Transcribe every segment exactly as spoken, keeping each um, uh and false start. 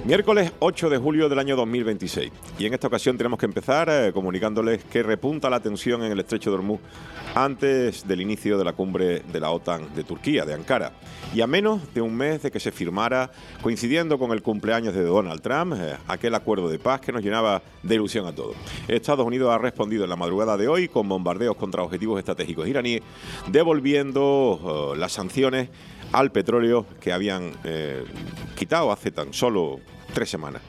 Miércoles ocho de julio del año dos mil veintiséis. Y en esta ocasión tenemos que empezar eh, comunicándoles que repunta la tensión en el estrecho de Hormuz antes del inicio de la cumbre de la OTAN de Turquía, de Ankara. Y a menos de un mes de que se firmara, coincidiendo con el cumpleaños de Donald Trump, eh, aquel acuerdo de paz que nos llenaba de ilusión a todos. Estados Unidos ha respondido en la madrugada de hoy con bombardeos contra objetivos estratégicos iraníes, devolviendo eh, las sanciones al petróleo que habían eh, quitado hace tan solo tres semanas.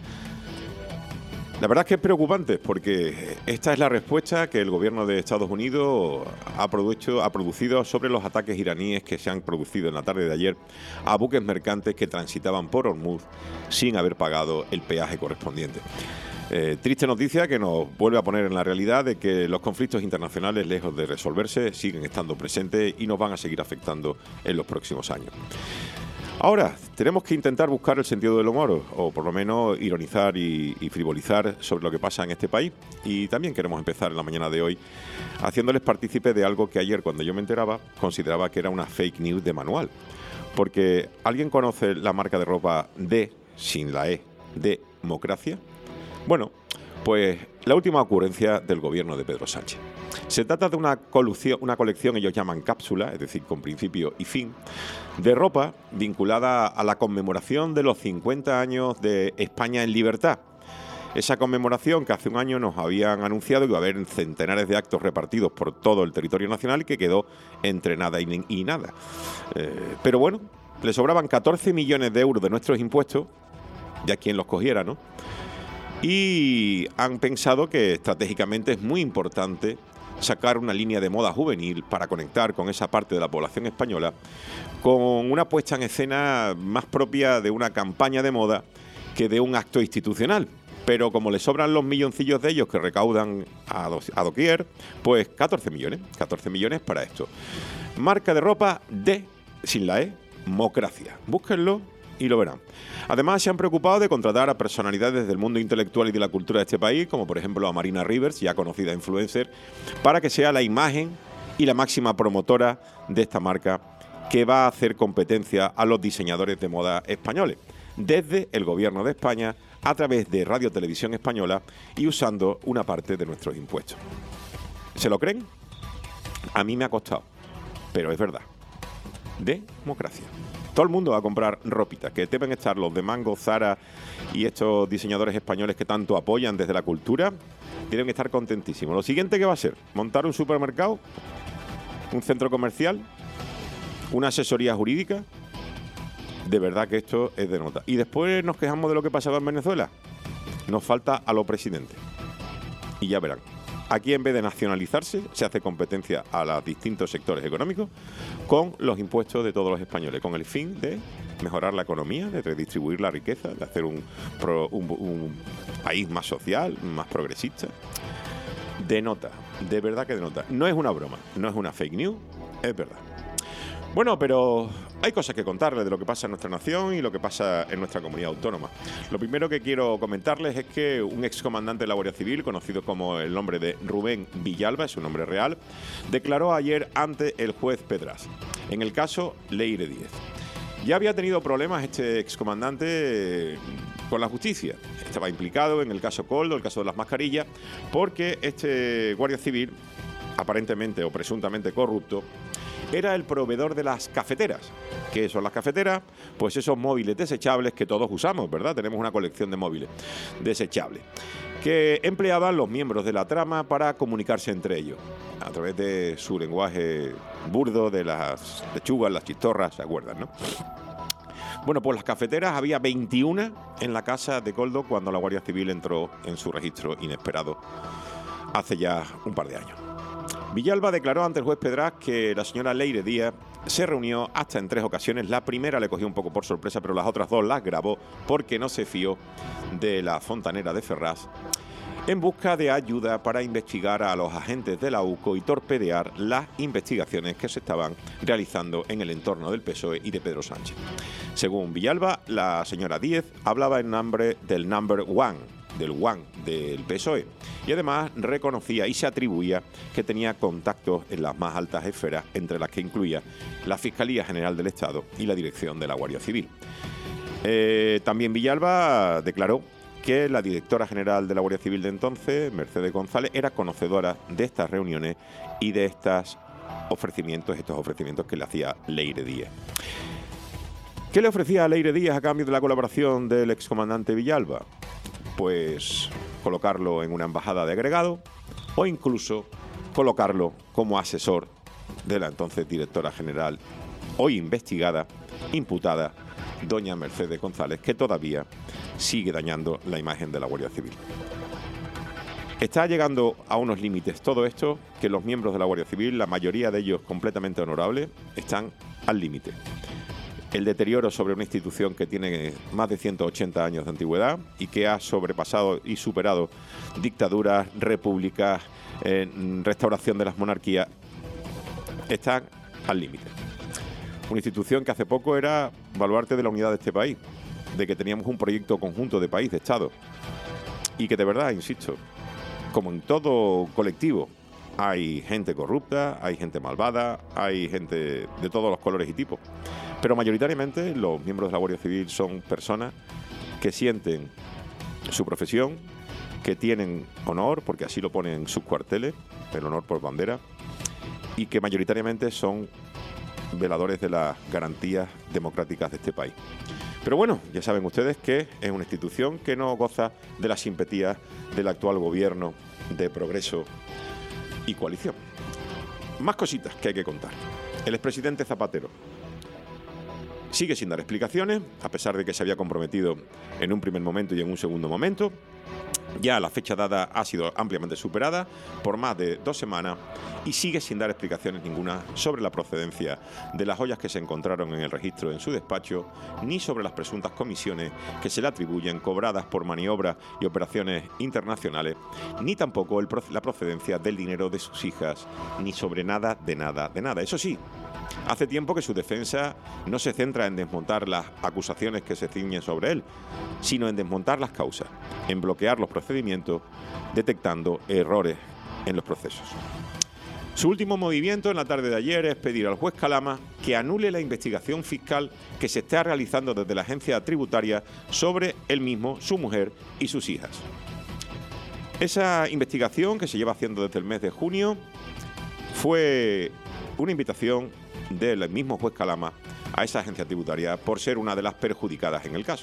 La verdad es que es preocupante porque esta es la respuesta que el gobierno de Estados Unidos ha, producho, ha producido sobre los ataques iraníes que se han producido en la tarde de ayer a buques mercantes que transitaban por Hormuz sin haber pagado el peaje correspondiente. Eh, triste noticia que nos vuelve a poner en la realidad de que los conflictos internacionales, lejos de resolverse, siguen estando presentes y nos van a seguir afectando en los próximos años. Ahora, tenemos que intentar buscar el sentido del humor, o por lo menos ironizar y, y frivolizar sobre lo que pasa en este país. Y también queremos empezar en la mañana de hoy haciéndoles partícipe de algo que ayer, cuando yo me enteraba, consideraba que era una fake news de manual. Porque, ¿alguien conoce la marca de ropa D, sin la E, de Democracia? Bueno, pues la última ocurrencia del gobierno de Pedro Sánchez. Se trata de una colección, una colección, ellos llaman cápsula, es decir, con principio y fin, de ropa vinculada a la conmemoración de los cincuenta años de España en libertad. Esa conmemoración que hace un año nos habían anunciado que iba a haber centenares de actos repartidos por todo el territorio nacional y que quedó entre nada y, y nada. Eh, pero bueno, le sobraban catorce millones de euros de nuestros impuestos, ya quien los cogiera, ¿no? Y han pensado que estratégicamente es muy importante sacar una línea de moda juvenil para conectar con esa parte de la población española con una puesta en escena más propia de una campaña de moda que de un acto institucional. Pero como le sobran los milloncillos de ellos que recaudan a, do, a doquier, pues catorce millones, catorce millones para esto. Marca de ropa de, sin la E, Democracia. Búsquenlo y lo verán. Además, se han preocupado de contratar a personalidades del mundo intelectual y de la cultura de este país, como por ejemplo a Marina Rivers, ya conocida influencer, para que sea la imagen y la máxima promotora de esta marca que va a hacer competencia a los diseñadores de moda españoles, desde el gobierno de España, a través de Radio Televisión Española y usando una parte de nuestros impuestos. ¿Se lo creen? A mí me ha costado, pero es verdad. Democracia. Todo el mundo va a comprar ropita, que deben estar los de Mango, Zara y estos diseñadores españoles que tanto apoyan desde la cultura, deben estar contentísimos. Lo siguiente que va a ser, montar un supermercado, un centro comercial, una asesoría jurídica. De verdad que esto es de nota. Y después nos quejamos de lo que pasaba en Venezuela. Nos falta a los presidentes. Y ya verán. Aquí, en vez de nacionalizarse, se hace competencia a los distintos sectores económicos con los impuestos de todos los españoles, con el fin de mejorar la economía, de redistribuir la riqueza, de hacer un, un, un país más social, más progresista. Denota, de verdad que denota. No es una broma, no es una fake news, es verdad. Bueno, pero hay cosas que contarles de lo que pasa en nuestra nación y lo que pasa en nuestra comunidad autónoma. Lo primero que quiero comentarles es que un excomandante de la Guardia Civil, conocido como el nombre de Rubén Villalba, es su nombre real, declaró ayer ante el juez Pedras, en el caso Leire Díez. Ya había tenido problemas este excomandante con la justicia. Estaba implicado en el caso Coldo, el caso de las mascarillas, porque este Guardia Civil, aparentemente o presuntamente corrupto, era el proveedor de las cafeteras. ¿Qué son las cafeteras? Pues esos móviles desechables que todos usamos, ¿verdad? Tenemos una colección de móviles desechables que empleaban los miembros de la trama para comunicarse entre ellos a través de su lenguaje burdo, de las lechugas, las chistorras, ¿se acuerdan, no? Bueno, pues las cafeteras había veintiuna en la casa de Coldo cuando la Guardia Civil entró en su registro inesperado hace ya un par de años. Villalba declaró ante el juez Pedras que la señora Leire Díaz se reunió hasta en tres ocasiones. La primera le cogió un poco por sorpresa, pero las otras dos las grabó porque no se fió de la fontanera de Ferraz, en busca de ayuda para investigar a los agentes de la U C O y torpedear las investigaciones que se estaban realizando en el entorno del P S O E y de Pedro Sánchez. Según Villalba, la señora Díez hablaba en nombre del number one, del One del P S O E, y además reconocía y se atribuía que tenía contactos en las más altas esferas, entre las que incluía la Fiscalía General del Estado y la Dirección de la Guardia Civil. Eh, también Villalba declaró que la directora general de la Guardia Civil de entonces, Mercedes González, era conocedora de estas reuniones y de estos ofrecimientos, estos ofrecimientos que le hacía Leire Díez. ¿Qué le ofrecía a Leire Díez a cambio de la colaboración del excomandante Villalba? Pues colocarlo en una embajada de agregado o incluso colocarlo como asesor de la entonces directora general, hoy investigada, imputada, doña Mercedes González, que todavía sigue dañando la imagen de la Guardia Civil. Está llegando a unos límites todo esto que los miembros de la Guardia Civil, la mayoría de ellos completamente honorables, están al límite. El deterioro sobre una institución que tiene más de ciento ochenta años de antigüedad y que ha sobrepasado y superado dictaduras, repúblicas, eh, restauración de las monarquías, está al límite. Una institución que hace poco era baluarte de la unidad de este país, de que teníamos un proyecto conjunto de país, de Estado, y que de verdad, insisto, como en todo colectivo, hay gente corrupta, hay gente malvada, hay gente de todos los colores y tipos, pero mayoritariamente los miembros de la Guardia Civil son personas que sienten su profesión, que tienen honor, porque así lo ponen en sus cuarteles, el honor por bandera, y que mayoritariamente son veladores de las garantías democráticas de este país. Pero bueno, ya saben ustedes que es una institución que no goza de la simpatía del actual gobierno de Progreso y Coalición. Más cositas que hay que contar. El expresidente Zapatero sigue sin dar explicaciones, a pesar de que se había comprometido en un primer momento y en un segundo momento. Ya la fecha dada ha sido ampliamente superada por más de dos semanas y sigue sin dar explicaciones ninguna sobre la procedencia de las joyas que se encontraron en el registro en su despacho, ni sobre las presuntas comisiones que se le atribuyen cobradas por maniobras y operaciones internacionales, ni tampoco el, la procedencia del dinero de sus hijas, ni sobre nada, de nada, de nada. Eso sí, hace tiempo que su defensa no se centra en desmontar las acusaciones que se ciñen sobre él, sino en desmontar las causas, en bloquear los procedimientos, detectando errores en los procesos. Su último movimiento en la tarde de ayer es pedir al juez Calama que anule la investigación fiscal que se está realizando desde la agencia tributaria sobre él mismo, su mujer y sus hijas. Esa investigación, que se lleva haciendo desde el mes de junio, fue una invitación del mismo juez Calama a esa agencia tributaria por ser una de las perjudicadas en el caso.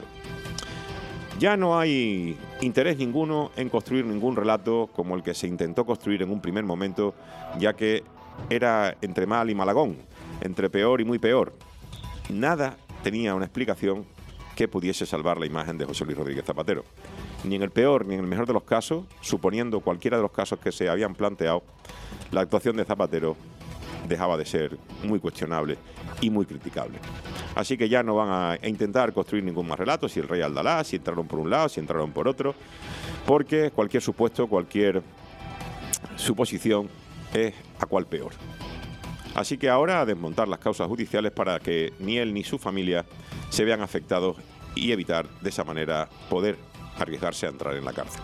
Ya no hay interés ninguno en construir ningún relato como el que se intentó construir en un primer momento, ya que era entre mal y malagón, entre peor y muy peor. Nada tenía una explicación que pudiese salvar la imagen de José Luis Rodríguez Zapatero. Ni en el peor ni en el mejor de los casos, suponiendo cualquiera de los casos que se habían planteado, la actuación de Zapatero dejaba de ser muy cuestionable y muy criticable. Así que ya no van a intentar construir ningún más relato, si el rey Aldalá, si entraron por un lado, si entraron por otro, porque cualquier supuesto, cualquier suposición es a cual peor. Así que ahora a desmontar las causas judiciales para que ni él ni su familia se vean afectados y evitar de esa manera poder arriesgarse a entrar en la cárcel.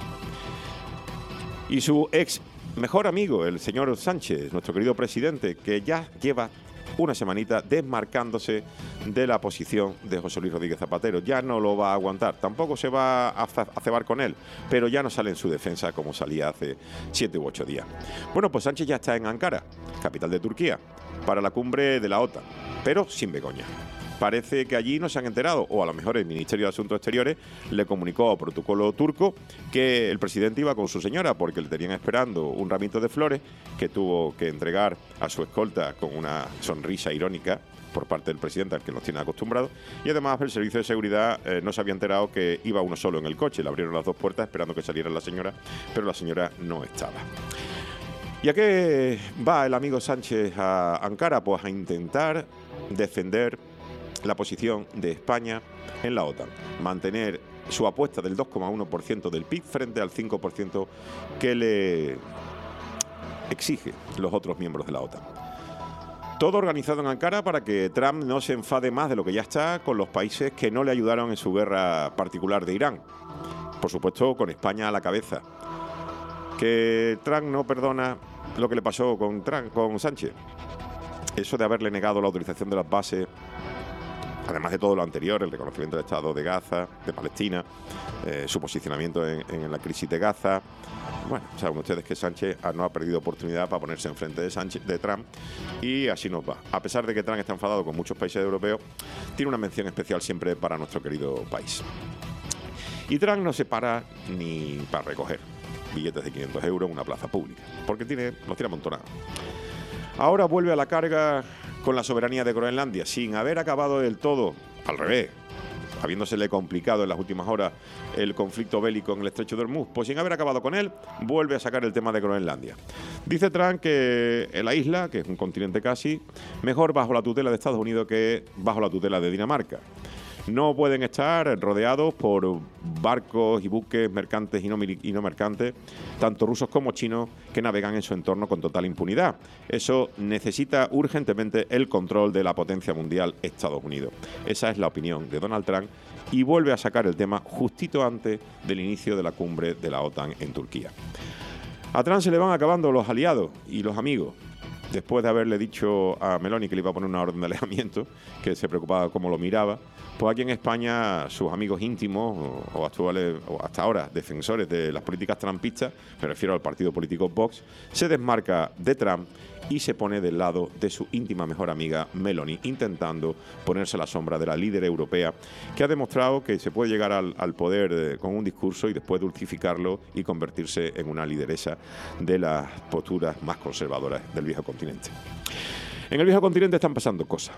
Y su ex mejor amigo, el señor Sánchez, nuestro querido presidente, que ya lleva una semanita desmarcándose de la posición de José Luis Rodríguez Zapatero. Ya no lo va a aguantar, tampoco se va a cebar con él, pero ya no sale en su defensa como salía hace siete u ocho días. Bueno, pues Sánchez ya está en Ankara, capital de Turquía, para la cumbre de la OTAN, pero sin Begoña. Parece que allí no se han enterado, o a lo mejor el Ministerio de Asuntos Exteriores le comunicó a protocolo turco que el presidente iba con su señora porque le tenían esperando un ramito de flores que tuvo que entregar a su escolta con una sonrisa irónica por parte del presidente al que nos tiene acostumbrados, y además el servicio de seguridad eh, no se había enterado que iba uno solo en el coche. Le abrieron las dos puertas esperando que saliera la señora, pero la señora no estaba. ¿Y a qué va el amigo Sánchez a Ankara? Pues a intentar defender la posición de España en la OTAN, mantener su apuesta del dos coma uno por ciento del P I B frente al cinco por ciento que le exige los otros miembros de la OTAN. Todo organizado en Ankara para que Trump no se enfade más de lo que ya está con los países que no le ayudaron en su guerra particular de Irán. Por supuesto, con España a la cabeza. Que Trump no perdona lo que le pasó con, Trump, con Sánchez. Eso de haberle negado la autorización de las bases además de todo lo anterior, el reconocimiento del Estado de Gaza, de Palestina, eh, su posicionamiento en, en la crisis de Gaza. Bueno, saben ustedes que Sánchez no ha perdido oportunidad para ponerse enfrente de, Sánchez, de Trump, y así nos va. A pesar de que Trump está enfadado con muchos países europeos, tiene una mención especial siempre para nuestro querido país. Y Trump no se para ni para recoger billetes de quinientos euros en una plaza pública, porque tiene, los tiene amontonados. Ahora vuelve a la carga con la soberanía de Groenlandia, sin haber acabado del todo, al revés, habiéndosele complicado en las últimas horas el conflicto bélico en el estrecho de Hormuz, pues sin haber acabado con él, vuelve a sacar el tema de Groenlandia. Dice Trump que la isla, que es un continente casi, mejor bajo la tutela de Estados Unidos que bajo la tutela de Dinamarca. No pueden estar rodeados por barcos y buques mercantes y no, y no mercantes, tanto rusos como chinos, que navegan en su entorno con total impunidad. Eso necesita urgentemente el control de la potencia mundial, Estados Unidos. Esa es la opinión de Donald Trump, y vuelve a sacar el tema justito antes del inicio de la cumbre de la OTAN en Turquía. A Trump se le van acabando los aliados y los amigos. Después de haberle dicho a Meloni que le iba a poner una orden de alejamiento, que se preocupaba cómo lo miraba, pues aquí en España sus amigos íntimos o, o actuales, o hasta ahora defensores de las políticas trumpistas, me refiero al partido político Vox, se desmarca de Trump y se pone del lado de su íntima mejor amiga Meloni, intentando ponerse a la sombra de la líder europea, que ha demostrado que se puede llegar al, al poder eh, con un discurso y después dulcificarlo y convertirse en una lideresa de las posturas más conservadoras del viejo continente. En el viejo continente están pasando cosas,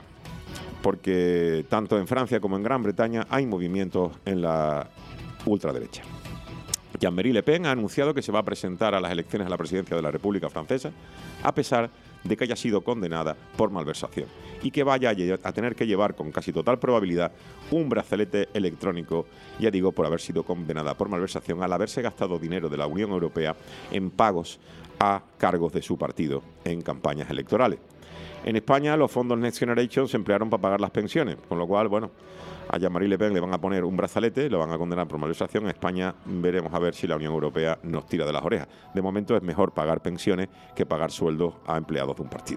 porque tanto en Francia como en Gran Bretaña hay movimientos en la ultraderecha. Jean-Marie Le Pen ha anunciado que se va a presentar a las elecciones a la presidencia de la República Francesa, a pesar de que haya sido condenada por malversación y que vaya a tener que llevar con casi total probabilidad un brazalete electrónico, ya digo, por haber sido condenada por malversación al haberse gastado dinero de la Unión Europea en pagos a cargos de su partido en campañas electorales. En España los fondos Next Generation se emplearon para pagar las pensiones, con lo cual, bueno, a Jean-Marie Le Pen le van a poner un brazalete, lo van a condenar por malversación. En España veremos a ver si la Unión Europea nos tira de las orejas. De momento es mejor pagar pensiones que pagar sueldos a empleados de un partido.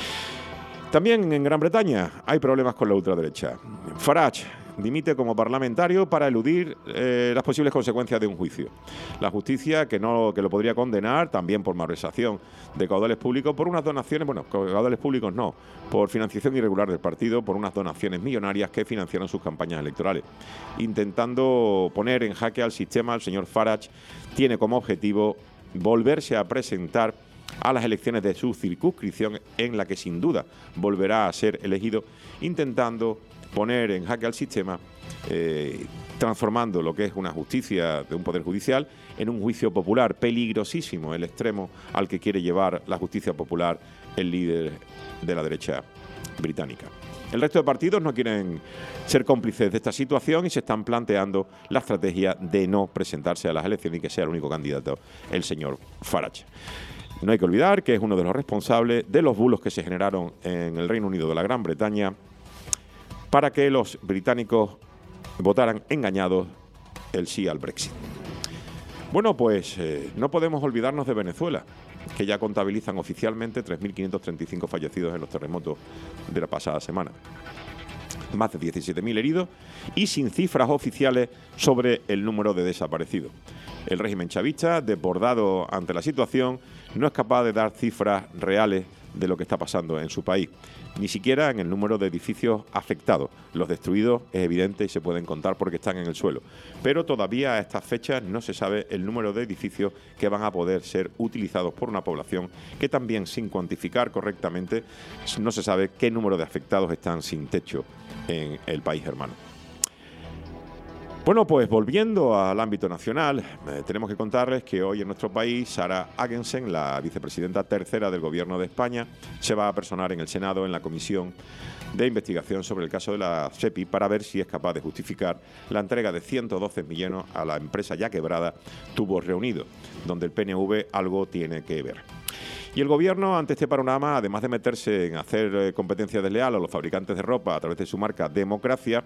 También en Gran Bretaña hay problemas con la ultraderecha. Farage dimite como parlamentario para eludir eh, las posibles consecuencias de un juicio. La justicia, que no que lo podría condenar también por malversación de caudales públicos, por unas donaciones, bueno, caudales públicos no, por financiación irregular del partido, por unas donaciones millonarias que financiaron sus campañas electorales. Intentando poner en jaque al sistema, el señor Farage tiene como objetivo volverse a presentar a las elecciones de su circunscripción, en la que sin duda volverá a ser elegido, intentando poner en jaque al sistema, eh, transformando lo que es una justicia de un poder judicial en un juicio popular. Peligrosísimo el extremo al que quiere llevar la justicia popular el líder de la derecha británica. El resto de partidos no quieren ser cómplices de esta situación y se están planteando la estrategia de no presentarse a las elecciones y que sea el único candidato el señor Farage. No hay que olvidar que es uno de los responsables de los bulos que se generaron en el Reino Unido de la Gran Bretaña para que los británicos votaran engañados el sí al Brexit. Bueno, pues eh, no podemos olvidarnos de Venezuela, que ya contabilizan oficialmente tres mil quinientos treinta y cinco fallecidos en los terremotos de la pasada semana. Más de diecisiete mil heridos y sin cifras oficiales sobre el número de desaparecidos. El régimen chavista, desbordado ante la situación, no es capaz de dar cifras reales de lo que está pasando en su país, ni siquiera en el número de edificios afectados. Los destruidos es evidente y se pueden contar porque están en el suelo, pero todavía a estas fechas no se sabe el número de edificios que van a poder ser utilizados por una población que también, sin cuantificar correctamente, no se sabe qué número de afectados están sin techo en el país hermano. Bueno, pues volviendo al ámbito nacional, eh, tenemos que contarles que hoy en nuestro país Sara Agensen, la vicepresidenta tercera del Gobierno de España, se va a personar en el Senado en la comisión de investigación sobre el caso de la SEPI para ver si es capaz de justificar la entrega de ciento doce millones a la empresa ya quebrada Tubos Reunidos, donde el P N V algo tiene que ver. Y el Gobierno, ante este panorama, además de meterse en hacer eh, competencia desleal a los fabricantes de ropa a través de su marca Democracia,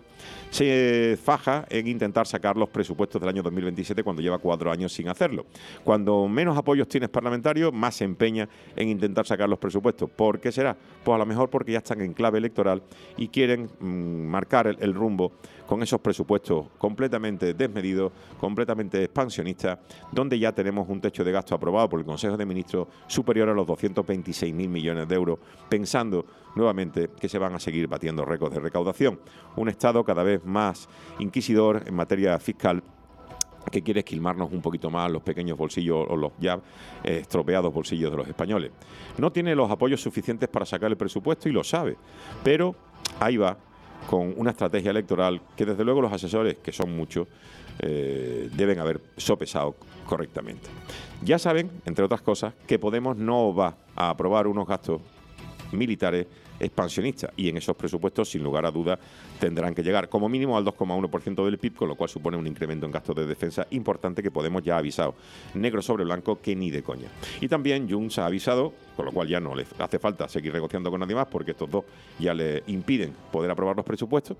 se faja en intentar sacar los presupuestos del año dos mil veintisiete cuando lleva cuatro años sin hacerlo. Cuando menos apoyos tienes parlamentarios, más se empeña en intentar sacar los presupuestos. ¿Por qué será? Pues a lo mejor porque ya están en clave electoral y quieren mmm, marcar el, el rumbo con esos presupuestos completamente desmedidos, completamente expansionistas, donde ya tenemos un techo de gasto aprobado por el Consejo de Ministros superior a los doscientos veintiséis mil millones de euros, pensando nuevamente que se van a seguir batiendo récords de recaudación. Un Estado cada vez más inquisidor en materia fiscal, que quiere esquilmarnos un poquito más los pequeños bolsillos o los ya eh, estropeados bolsillos de los españoles. No tiene los apoyos suficientes para sacar el presupuesto y lo sabe, pero ahí va, con una estrategia electoral que desde luego los asesores, que son muchos, eh, deben haber sopesado correctamente. Ya saben, entre otras cosas, que Podemos no va a aprobar unos gastos militares expansionistas y en esos presupuestos, sin lugar a dudas, tendrán que llegar como mínimo al dos coma uno por ciento del P I B, con lo cual supone un incremento en gastos de defensa importante que Podemos ya ha avisado, negro sobre blanco, que ni de coña. Y también Junts ha avisado, con lo cual ya no le hace falta seguir negociando con nadie más porque estos dos ya le impiden poder aprobar los presupuestos.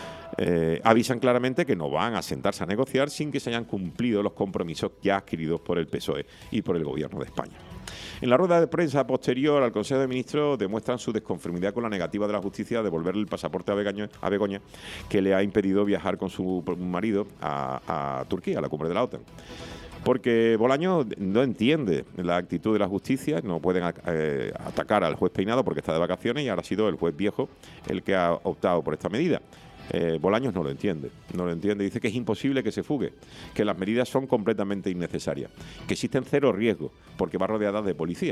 Eh, avisan claramente que no van a sentarse a negociar sin que se hayan cumplido los compromisos ya adquiridos por el P S O E y por el Gobierno de España. En la rueda de prensa posterior al Consejo de Ministros demuestran su desconformidad con la negativa de la justicia a devolverle el pasaporte a Begoña, a Begoña que le ha impedido viajar con su marido a, a Turquía, a la cumbre de la OTAN. Porque Bolaños no entiende la actitud de la justicia, no pueden eh, atacar al juez Peinado porque está de vacaciones y ahora ha sido el juez Viejo el que ha optado por esta medida. Eh, Bolaños no lo entiende, no lo entiende, dice que es imposible que se fugue, que las medidas son completamente innecesarias, que existen cero riesgos porque va rodeada de policía.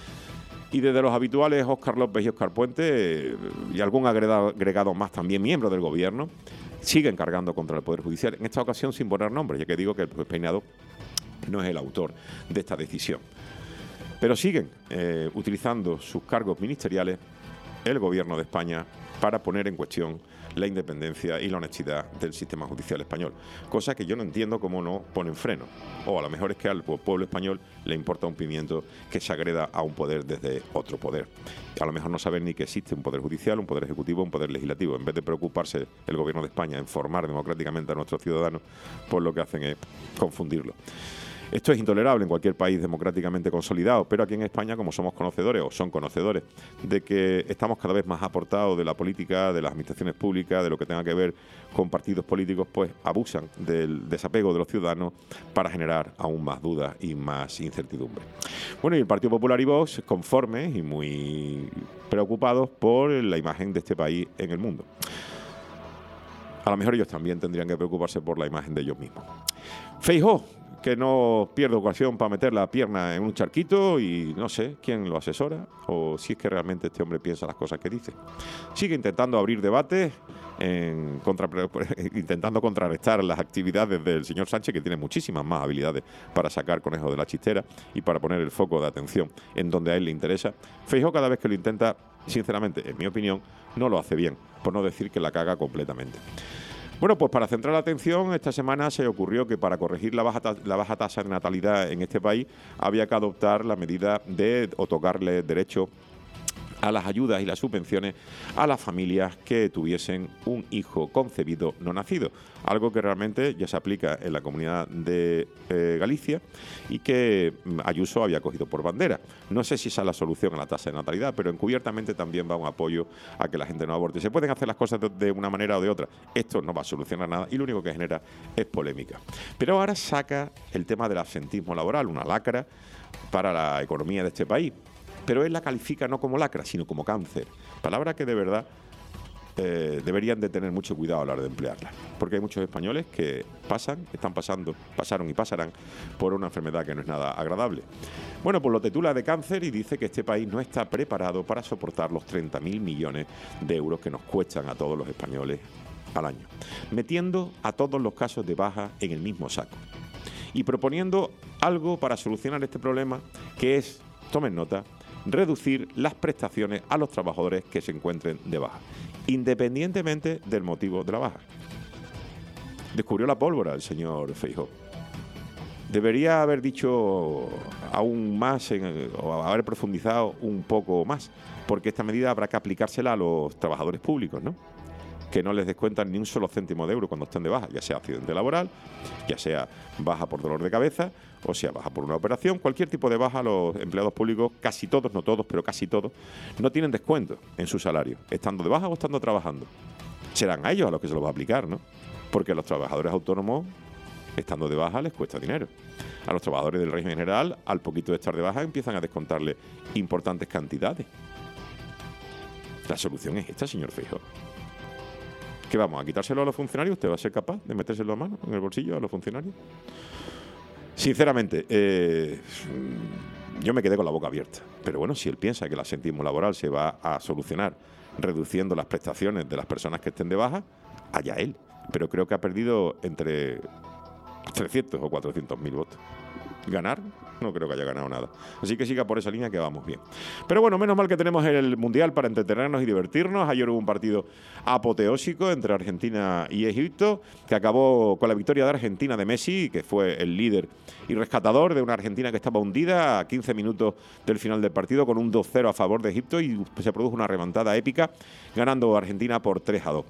Y desde los habituales Óscar López y Óscar Puente eh, y algún agregado, agregado más también miembros del Gobierno siguen cargando contra el Poder Judicial, en esta ocasión sin poner nombre, ya que digo que el juez Peinado no es el autor de esta decisión. Pero siguen eh, utilizando sus cargos ministeriales el Gobierno de España para poner en cuestión la independencia y la honestidad del sistema judicial español, cosa que yo no entiendo cómo no ponen freno, o a lo mejor es que al pueblo español le importa un pimiento que se agreda a un poder desde otro poder. A lo mejor no saben ni que existe un poder judicial, un poder ejecutivo, un poder legislativo. En vez de preocuparse el Gobierno de España en formar democráticamente a nuestros ciudadanos, pues lo que hacen es confundirlo. Esto es intolerable en cualquier país democráticamente consolidado, pero aquí en España, como somos conocedores, o son conocedores, de que estamos cada vez más aportados de la política, de las administraciones públicas, de lo que tenga que ver con partidos políticos, pues abusan del desapego de los ciudadanos para generar aún más dudas y más incertidumbre. Bueno, y el Partido Popular y Vox, conformes y muy preocupados por la imagen de este país en el mundo. A lo mejor ellos también tendrían que preocuparse por la imagen de ellos mismos. Feijóo, que no pierde ocasión para meter la pierna en un charquito y no sé quién lo asesora o si es que realmente este hombre piensa las cosas que dice. Sigue intentando abrir debates, en contra, intentando contrarrestar las actividades del señor Sánchez, que tiene muchísimas más habilidades para sacar conejos de la chistera y para poner el foco de atención en donde a él le interesa. Feijóo, cada vez que lo intenta, sinceramente, en mi opinión, no lo hace bien, por no decir que la caga completamente. Bueno, pues para centrar la atención, esta semana se ocurrió que para corregir la baja, la baja tasa de natalidad en este país había que adoptar la medida de otorgarle derecho a las ayudas y las subvenciones a las familias que tuviesen un hijo concebido no nacido, algo que realmente ya se aplica en la comunidad de eh, Galicia y que Ayuso había cogido por bandera. No sé si esa es la solución a la tasa de natalidad, pero encubiertamente también va un apoyo a que la gente no aborte. Se pueden hacer las cosas de, de una manera o de otra. Esto no va a solucionar nada y lo único que genera es polémica. Pero ahora saca el tema del absentismo laboral, una lacra para la economía de este país. Pero él la califica no como lacra, sino como cáncer. Palabra que de verdad eh, deberían de tener mucho cuidado a la hora de emplearla. Porque hay muchos españoles que pasan, están pasando, pasaron y pasarán por una enfermedad que no es nada agradable. Bueno, pues lo titula de cáncer y dice que este país no está preparado para soportar los treinta mil millones de euros que nos cuestan a todos los españoles al año. Metiendo a todos los casos de baja en el mismo saco. Y proponiendo algo para solucionar este problema que es, tomen nota, reducir las prestaciones a los trabajadores que se encuentren de baja, independientemente del motivo de la baja. Descubrió la pólvora el señor Feijóo. debería haber dicho aún más en, o haber profundizado un poco más, porque esta medida habrá que aplicársela a los trabajadores públicos, ¿no? Que no les descuentan ni un solo céntimo de euro cuando estén de baja, ya sea accidente laboral, ya sea baja por dolor de cabeza, o sea baja por una operación, cualquier tipo de baja. Los empleados públicos, casi todos, no todos, pero casi todos, no tienen descuento en su salario, estando de baja o estando trabajando. Serán a ellos a los que se los va a aplicar, ¿no? Porque a los trabajadores autónomos, estando de baja, les cuesta dinero. A los trabajadores del régimen general, al poquito de estar de baja, empiezan a descontarle importantes cantidades. La solución es esta, señor Feijóo. ¿Qué vamos, a quitárselo a los funcionarios? ¿Usted va a ser capaz de metérselo a mano en el bolsillo a los funcionarios? Sinceramente, eh, yo me quedé con la boca abierta. Pero bueno, si él piensa que el absentismo laboral se va a solucionar reduciendo las prestaciones de las personas que estén de baja, allá él. Pero creo que ha perdido entre trescientos o cuatrocientos mil votos. ¿Ganar? No creo que haya ganado nada. Así que siga por esa línea que vamos bien. Pero bueno, menos mal que tenemos el Mundial para entretenernos y divertirnos. Ayer hubo un partido apoteósico entre Argentina y Egipto, que acabó con la victoria de Argentina de Messi, que fue el líder y rescatador de una Argentina que estaba hundida a quince minutos del final del partido, con un dos cero a favor de Egipto, y se produjo una remontada épica, ganando Argentina por tres a dos.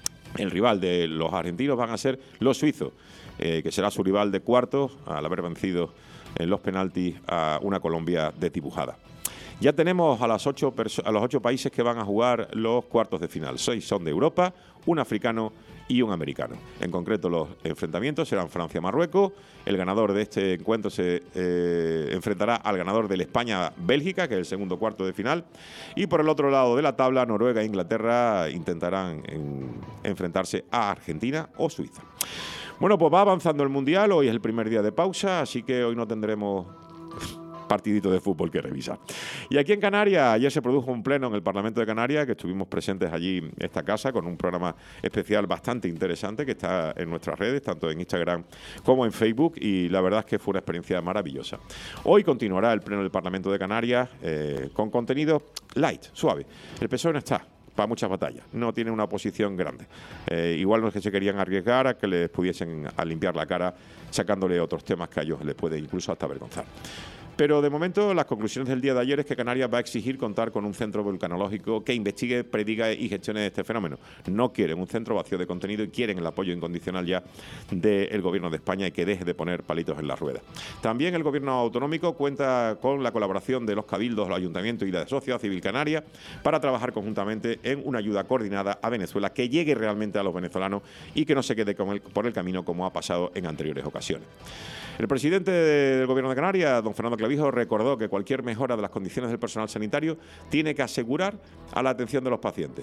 El rival de los argentinos van a ser los suizos, eh, que será su rival de cuartos, al haber vencido en los penaltis a una Colombia desdibujada. Ya tenemos a, las ocho a los ocho países que van a jugar los cuartos de final. Seis son de Europa, un africano y un americano. En concreto, los enfrentamientos serán Francia-Marruecos. El ganador de este encuentro se eh, enfrentará al ganador del España-Bélgica, que es el segundo cuarto de final. Y por el otro lado de la tabla, Noruega e Inglaterra intentarán en, enfrentarse a Argentina o Suiza. Bueno, pues va avanzando el Mundial. Hoy es el primer día de pausa, así que hoy no tendremos partidito de fútbol que revisar. Y aquí en Canarias, ayer se produjo un pleno en el Parlamento de Canarias, que estuvimos presentes allí en esta casa, con un programa especial bastante interesante que está en nuestras redes, tanto en Instagram como en Facebook, y la verdad es que fue una experiencia maravillosa. Hoy continuará el pleno del Parlamento de Canarias eh, con contenido light, suave. El P S O E no está para muchas batallas, no tiene una oposición grande. Eh, igual no es que se querían arriesgar a que les pudiesen a limpiar la cara sacándole otros temas que a ellos les puede incluso hasta avergonzar. Pero de momento las conclusiones del día de ayer es que Canarias va a exigir contar con un centro vulcanológico que investigue, prediga y gestione este fenómeno. No quieren un centro vacío de contenido y quieren el apoyo incondicional ya del Gobierno de España y que deje de poner palitos en las ruedas. También el Gobierno autonómico cuenta con la colaboración de los cabildos, los ayuntamientos y la sociedad civil canaria para trabajar conjuntamente en una ayuda coordinada a Venezuela que llegue realmente a los venezolanos y que no se quede con el, por el camino como ha pasado en anteriores ocasiones. El presidente del Gobierno de Canarias, don Fernando Clavijo, recordó que cualquier mejora de las condiciones del personal sanitario tiene que asegurar a la atención de los pacientes.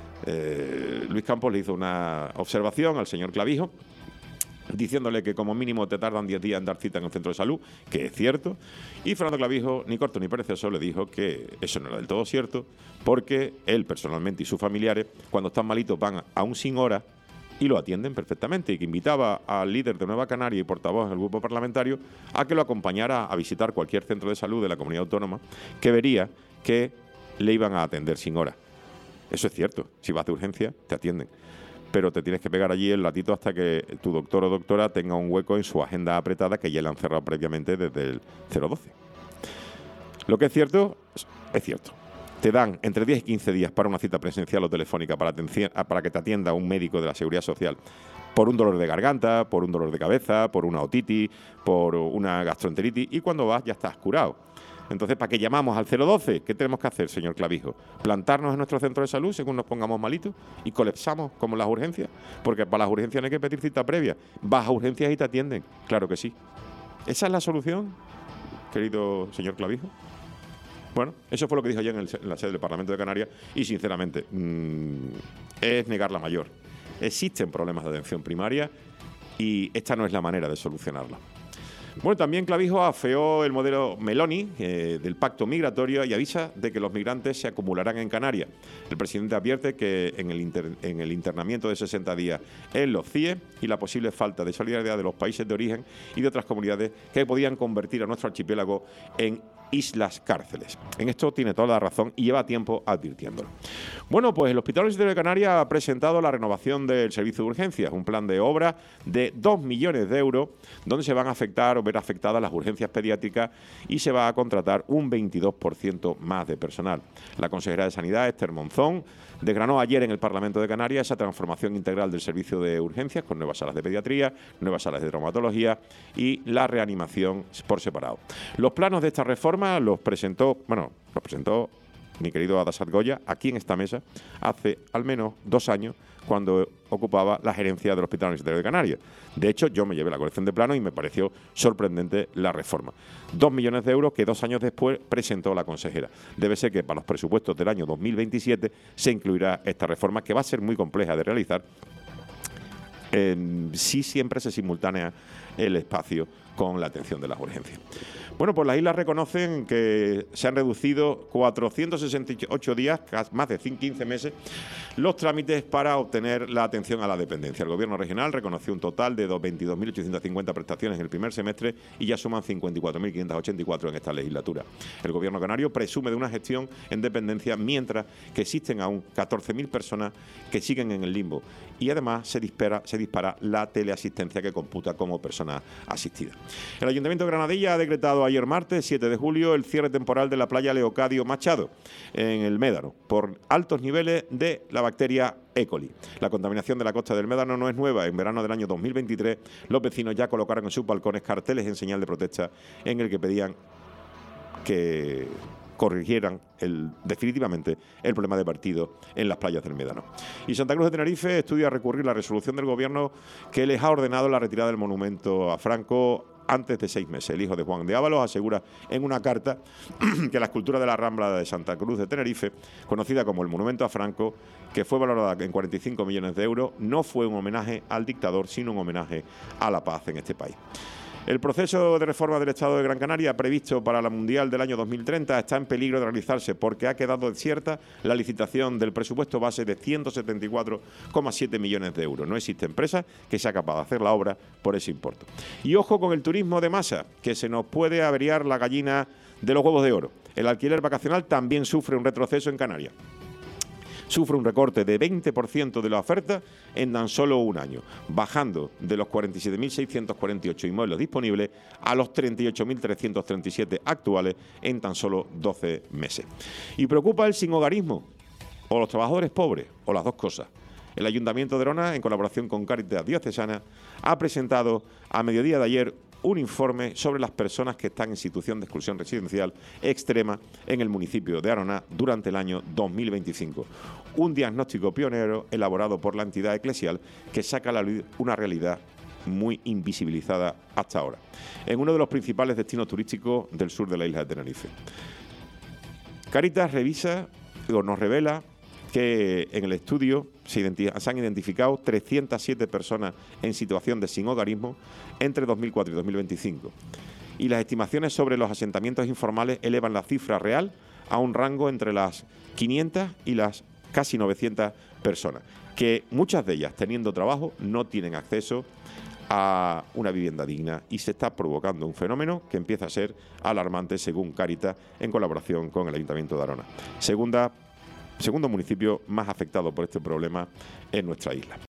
Eh, Luis Campos le hizo una observación al señor Clavijo, diciéndole que como mínimo te tardan diez días en dar cita en el centro de salud, que es cierto, y Fernando Clavijo, ni corto ni perezoso, le dijo que eso no era del todo cierto, porque él personalmente y sus familiares, cuando están malitos, van aún sin hora y lo atienden perfectamente, y que invitaba al líder de Nueva Canaria y portavoz del grupo parlamentario a que lo acompañara a visitar cualquier centro de salud de la comunidad autónoma, que vería que le iban a atender sin hora. Eso es cierto, si vas de urgencia te atienden, pero te tienes que pegar allí el ratito hasta que tu doctor o doctora tenga un hueco en su agenda apretada que ya le han cerrado previamente desde el cero doce. Lo que es cierto, es cierto. Te dan entre diez y quince días para una cita presencial o telefónica para, atención, para que te atienda un médico de la Seguridad Social por un dolor de garganta, por un dolor de cabeza, por una otitis, por una gastroenteritis, y cuando vas ya estás curado. Entonces, ¿para qué llamamos al cero doce? ¿Qué tenemos que hacer, señor Clavijo? ¿Plantarnos en nuestro centro de salud según nos pongamos malitos y colapsamos como las urgencias? Porque para las urgencias no hay que pedir cita previa. Vas a urgencias y te atienden. Claro que sí. ¿Esa es la solución, querido señor Clavijo? Bueno, eso fue lo que dijo ayer en, el, en la sede del Parlamento de Canarias y, sinceramente, mmm, es negar la mayor. Existen problemas de atención primaria y esta no es la manera de solucionarla. Bueno, también Clavijo afeó el modelo Meloni eh, del pacto migratorio y avisa de que los migrantes se acumularán en Canarias. El presidente advierte que en el, inter, en el internamiento de sesenta días en los C I E y la posible falta de solidaridad de los países de origen y de otras comunidades que podían convertir a nuestro archipiélago en islas cárceles. En esto tiene toda la razón y lleva tiempo advirtiéndolo. Bueno, pues el Hospital Universitario de Canarias ha presentado la renovación del servicio de urgencias, un plan de obra de dos millones de euros, donde se van a afectar o ver afectadas las urgencias pediátricas y se va a contratar un veintidós por ciento más de personal. La consejera de Sanidad, Esther Monzón, desgranó ayer en el Parlamento de Canarias esa transformación integral del servicio de urgencias con nuevas salas de pediatría, nuevas salas de traumatología y la reanimación por separado. Los planos de esta reforma los presentó, bueno, los presentó mi querido Adasat Goya aquí en esta mesa hace al menos dos años, cuando ocupaba la gerencia del Hospital Universitario de Canarias. De hecho, yo me llevé la colección de planos y me pareció sorprendente la reforma. Dos millones de euros que dos años después presentó la consejera. Debe ser que para los presupuestos del año dos mil veintisiete se incluirá esta reforma, que va a ser muy compleja de realizar eh, si siempre se simultánea el espacio con la atención de las urgencias. Bueno, pues las islas reconocen que se han reducido cuatrocientos sesenta y ocho días, más de quince meses, los trámites para obtener la atención a la dependencia. El Gobierno regional reconoció un total de veintidós mil ochocientas cincuenta prestaciones en el primer semestre y ya suman cincuenta y cuatro mil quinientas ochenta y cuatro en esta legislatura. El Gobierno canario presume de una gestión en dependencia, mientras que existen aún catorce mil personas que siguen en el limbo, y además se dispara, se dispara la teleasistencia, que computa como persona asistida. El Ayuntamiento de Granadilla ha decretado ayer martes, siete de julio, el cierre temporal de la playa Leocadio Machado, en el Médano, por altos niveles de la bacteria E. coli. La contaminación de la costa del Médano no es nueva. En verano del año dos mil veintitrés, los vecinos ya colocaron en sus balcones carteles en señal de protesta en el que pedían que corrigieran el, definitivamente el problema de vertido en las playas del Médano. Y Santa Cruz de Tenerife estudia recurrir la resolución del Gobierno que les ha ordenado la retirada del monumento a Franco antes de seis meses. El hijo de Juan de Ábalos asegura en una carta que la escultura de la Rambla de Santa Cruz de Tenerife, conocida como el Monumento a Franco, que fue valorada en cuarenta y cinco millones de euros, no fue un homenaje al dictador, sino un homenaje a la paz en este país. El proceso de reforma del Estado de Gran Canaria previsto para la Mundial del año dos mil treinta está en peligro de realizarse porque ha quedado desierta la licitación del presupuesto base de ciento setenta y cuatro coma siete millones de euros. No existe empresa que sea capaz de hacer la obra por ese importe. Y ojo con el turismo de masa, que se nos puede averiar la gallina de los huevos de oro. El alquiler vacacional también sufre un retroceso en Canarias. Sufre un recorte de veinte por ciento de la oferta en tan solo un año, bajando de los cuarenta y siete mil seiscientos cuarenta y ocho inmuebles disponibles a los treinta y ocho mil trescientos treinta y siete actuales en tan solo doce meses. Y preocupa el sinhogarismo, o los trabajadores pobres, o las dos cosas. El Ayuntamiento de Arona, en colaboración con Cáritas Diocesana, ha presentado a mediodía de ayer un informe sobre las personas que están en situación de exclusión residencial extrema en el municipio de Arona durante el año dos mil veinticinco. Un diagnóstico pionero elaborado por la entidad eclesial que saca a la luz una realidad muy invisibilizada hasta ahora, en uno de los principales destinos turísticos del sur de la isla de Tenerife. Cáritas revisa o nos revela que en el estudio se, se han identificado trescientas siete personas en situación de sinhogarismo entre dos mil cuatro y dos mil veinticinco. Y las estimaciones sobre los asentamientos informales elevan la cifra real a un rango entre las quinientas y las casi novecientas personas, que muchas de ellas, teniendo trabajo, no tienen acceso a una vivienda digna, y se está provocando un fenómeno que empieza a ser alarmante, según Cáritas, en colaboración con el Ayuntamiento de Arona. Segunda Segundo municipio más afectado por este problema en nuestra isla.